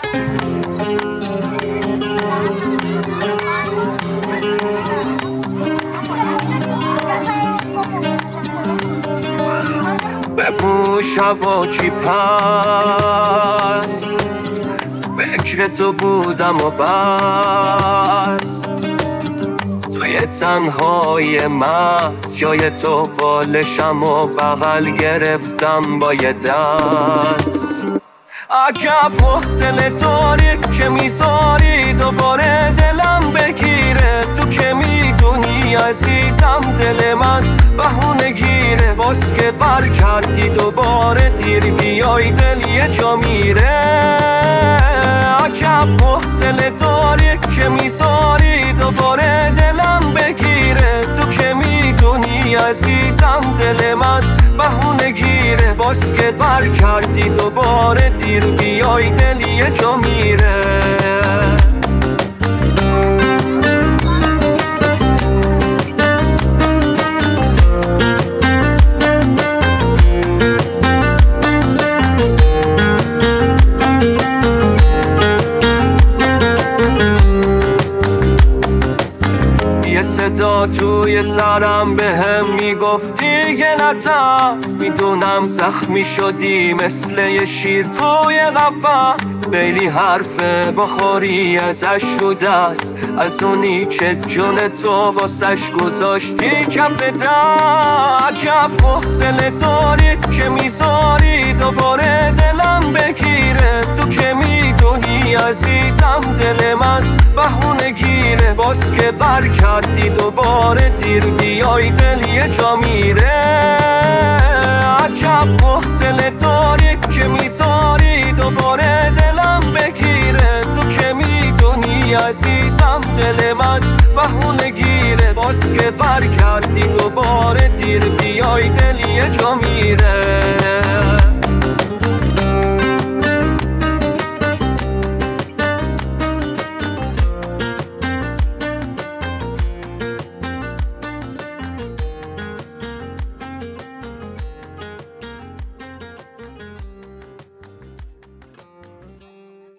بگو شبا چی پس فکر تو بودم و بس توی تنهای محض جای تو بالشم و بغل گرفتم با یه دست عجب حوصله داری که میذاری دوباره دلم بگیره تو که میدونی عزیزم دل من بهونه گیره باز که بر کردی دوباره دیر بیای دل یه جا میره عجب حوصله داری که میذاری دوباره دلم بگیره تو که میدونی عزیزم دل من بهونه گیره باز که بر کردی دوباره دیر بیای دل یه جا میره یه صدا توی سرم بهم میگفتی یه لطف میدونم زخمی شدی مثل یه شیر توی قفس خیلی حرفه بخوری ازش رو دست از اونی که جون تو واسش گذاشتی کف دست عجب حوصله داری که میذاری دوباره دلم بگیره تو که میدونی عزیزم دل من بهونه گیره باز که بر کردی دوباره دیر بیای دل یه جا میره عجب حوصله داری که میذاری دوباره دلم بگیره تو که میدونی عزیزم دل من بهونه گیره باز که بر کردی دوباره دیر بیای دل یه جا میره